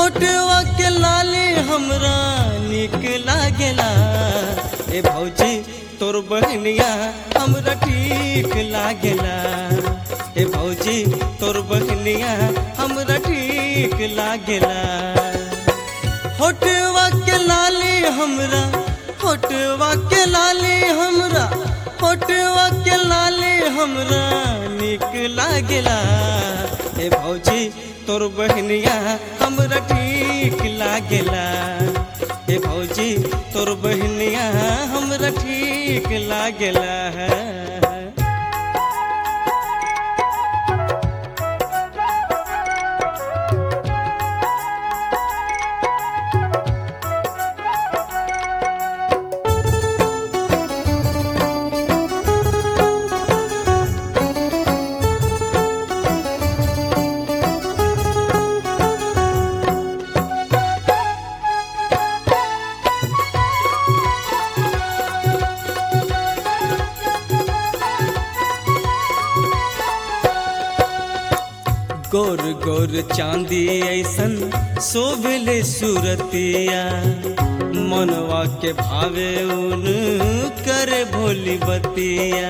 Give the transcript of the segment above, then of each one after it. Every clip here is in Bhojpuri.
होठवा के लाली हमरा निक लागेला। ए भौजी तोर बहनिया हमरा ठीक लागेला। ए भौजी तोर बहनिया हमरा ठीक लागेला। होठवा के लाली हमरा, होठवा के लाली हमरा, होठवा के लाली हमरा निक लागेला। ए भौजी तोर बहनिया हमरा ठीक लागेला। ए भौजी तोर बहनिया हमरा ठीक लागेला। गोर गोर चांदी ऐसन शोभले सूरतिया, मनवा के भावे उन करे भोली बतिया।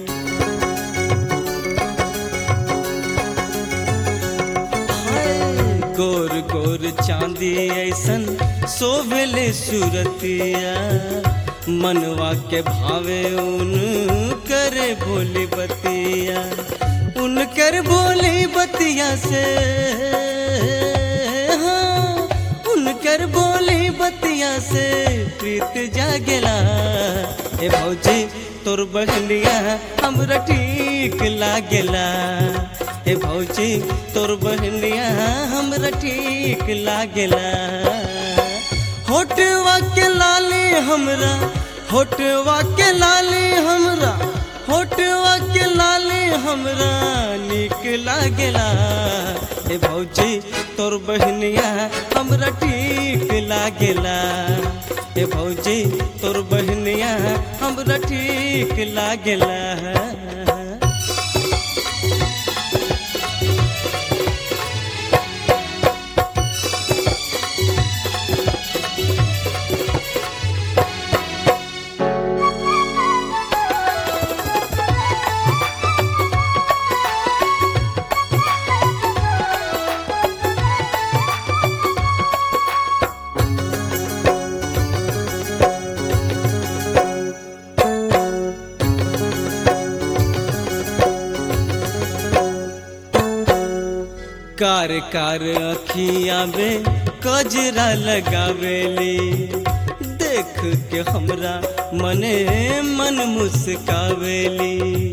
गोर गोर चांदी ऐसन शोभले सूरतिया, मनवा के भावे उन करे भोली बतिया। उनकर बोली बतिया से, हाँ, उनकर बोली बतिया से प्रीत जागेला। ए भौजी तोर बहनिया हमरा ठीक लागेला। ए भौजी तोर बहनिया हमरा ठीक लागेला। होठवा के लाली हमरा, होठवा के लाली हमरा, होठवा के लाली हमरा निक लागेला। ए भौजी तोर बहनिया हमरा ठीक लागेला। ए भौजी तोर बहनिया हमरा ठीक लागेला। कार कार अखियां में कजरा लगावेली, देख के हमरा मने मन मुस्कावेली।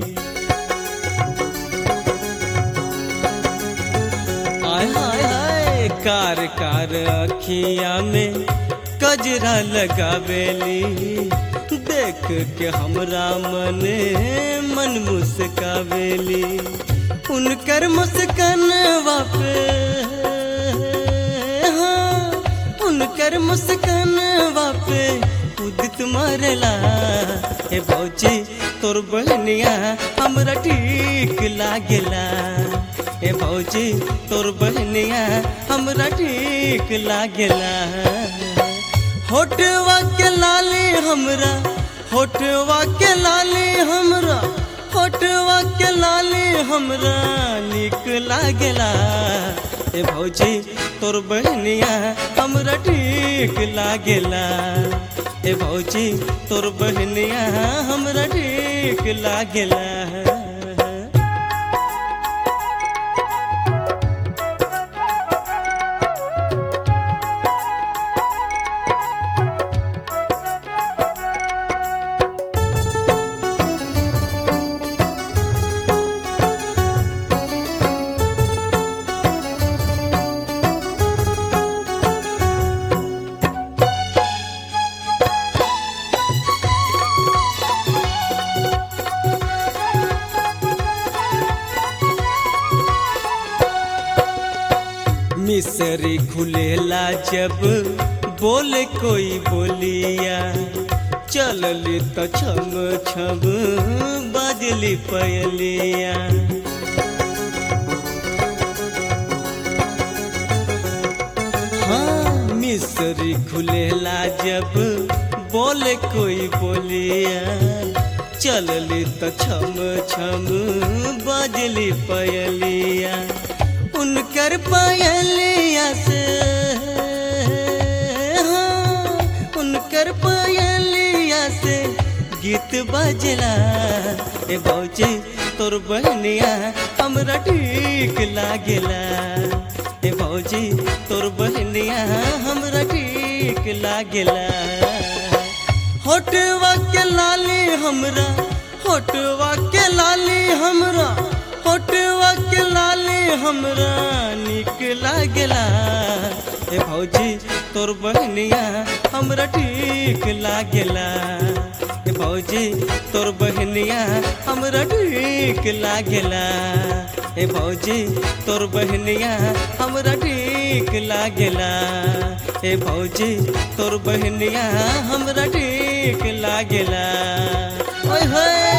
आय हाय हाय, कार कार अखियां में कजरा लगावेली, देख के हमरा मने मन मुस्कावेली। उनकर मुस्कानवा पे, हाँ, उनकर मुस्कानवा पे उदित मारेला। ए भौजी तोर बहनिया हमरा ठीक लागेला। ए भौजी तोर बहनिया हमरा ठीक लागेला। होठवा के लाली हमरा, होठवा के लाली हमरा, होठवा के लाली हमरा निक लागेला। ए भौजी तोर बहनिया हमरा ठीक लागेला। ए भौजी तोर बहनिया हमरा ठीक लागेला। मिसरी खुलेला जब बोले कोई बोलिया, चलली तो छम छम बाजली पयलिया। फसरी खुलेला जब बोले कोई बोलिया चलली तो छम छम बजली पयलिया उनकर पयलिया से उनकर पयलिया से गीत बजला ए भौजी तोर बहनिया हमरा ठीक लागेला ए भौजी तोर बहनिया हमरा ठीक लागेला होठवा के लाली हमरा होठवा के लाली हमरा होठवा के लाली हमरा निक लागेला ए भौजी तोर बहनिया हमरा ठीक लागेला ए भौजी तोर बहनिया हमरा ठीक लागेला ए भौजी तोर बहनिया हमरा ठीक लागेला ए भौजी तोर बहनिया हमरा ठीक लागेला ओए होए।